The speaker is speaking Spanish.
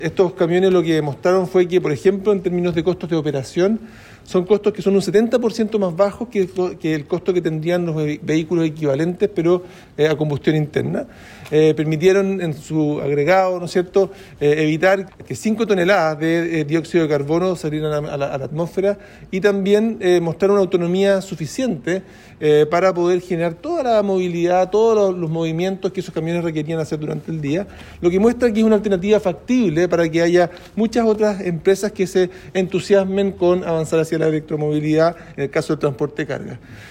Estos camiones lo que demostraron fue que, por ejemplo, en términos de costos de operación, son costos que son un 70% más bajos que el costo que tendrían los vehículos equivalentes, pero a combustión interna. Permitieron en su agregado, ¿no es cierto?, evitar que 5 toneladas de dióxido de carbono salieran a la atmósfera y también mostrar una autonomía suficiente para poder generar toda la movilidad, todos los movimientos que esos camiones requerían hacer durante el día, lo que muestra que es una alternativa factible para que haya muchas otras empresas que se entusiasmen con avanzar hacia la electromovilidad en el caso del transporte de carga.